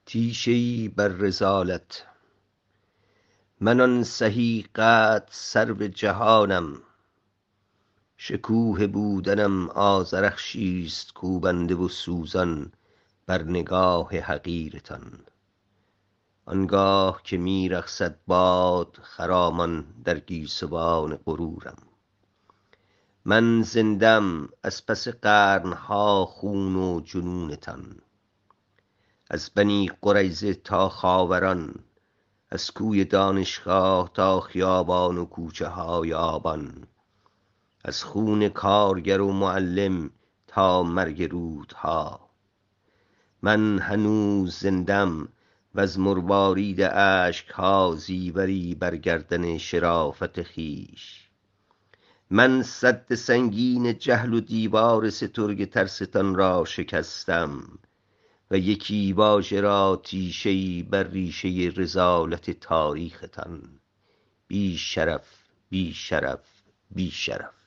تیشه‌ای بر رذالت. من آن سهی قد سرو جهانم، شکوه بودنم آذرخشیست کوبنده و سوزان بر نگاه حقیرتان. آنگاه که می رقصد باد خرامان در گیسوان غرورم. من زندم از پس قرنها خون و جنونتان. از بنی قریظه تا خاوران، از کوی دانشگاه تا خیابان و کوچه های آبان، از خون کارگر و معلم تا مرگ رودها. من هنوز زندم و از مروارید اشکها زیوری بر گردن شرافت خویش. من سد سنگین جهل و دیوار سترگ ترستان را شکستم و یکی واژه را تیشه‌ای بر ریشه رذالت تاریختان. بی شرف، بی شرف، بی شرف.